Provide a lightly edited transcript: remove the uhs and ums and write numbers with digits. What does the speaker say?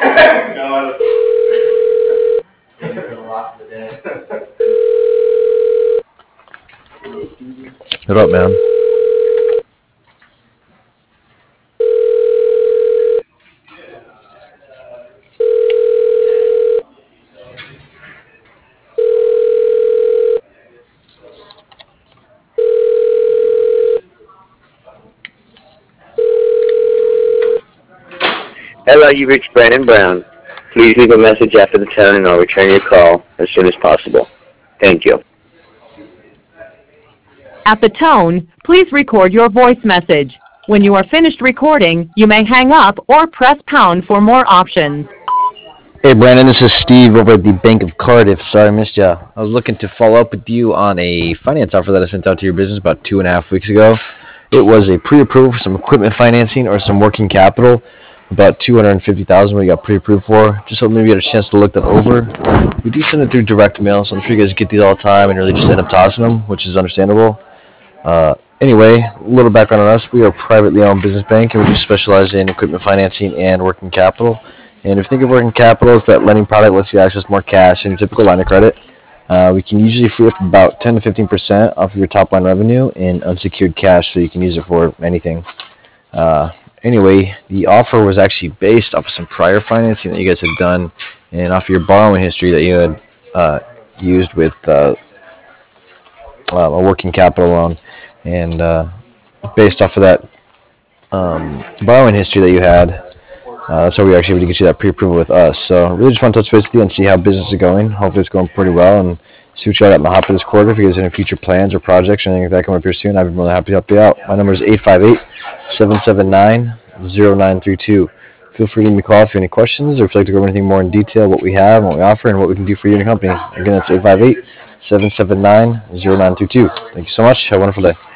No, for the loss of the day. What up, man? Hello, you've reached Brandon Brown. Please leave a message after the tone and I'll return your call as soon as possible. Thank you. At the tone, please record your voice message. When you are finished recording, you may hang up or press pound for more options. Hey, Brandon, this is Steve over at the Bank of Cardiff. Sorry I missed ya. I was looking to follow up with you on a finance offer that I sent out to your business about 2.5 weeks ago. It was a pre-approved for some equipment financing or some working capital, about $250,000 we got pre-approved for. Just hoping maybe you had a chance to look that over. We do send it through direct mail, so I'm sure you guys get these all the time and really just end up tossing them, which is understandable. Anyway, a little background on us. We are a privately owned business bank, and we do specialize in equipment financing and working capital. And if you think of working capital, it's that lending product lets you access more cash than your typical line of credit. We can usually free up about 10 to 15% off of your top line revenue in unsecured cash, so you can use it for anything. Anyway, the offer was actually based off of some prior financing that you guys had done and off of your borrowing history that you had used with a working capital loan. And based off of that borrowing history that you had, that's how we were actually able to get you that pre-approval with us. So really just want to touch base with you and see how business is going. Hopefully it's going pretty well, and see what you got in the hopper this quarter. If you guys have any future plans or projects or anything like that coming up here soon, I'd be more than happy to help you out. My number is 858-779-0932. Feel free to give me a call if you have any questions or if you'd like to go over anything more in detail, what we have, what we offer, and what we can do for you and your company. Again, that's 858-779-0932. Thank you so much. Have a wonderful day.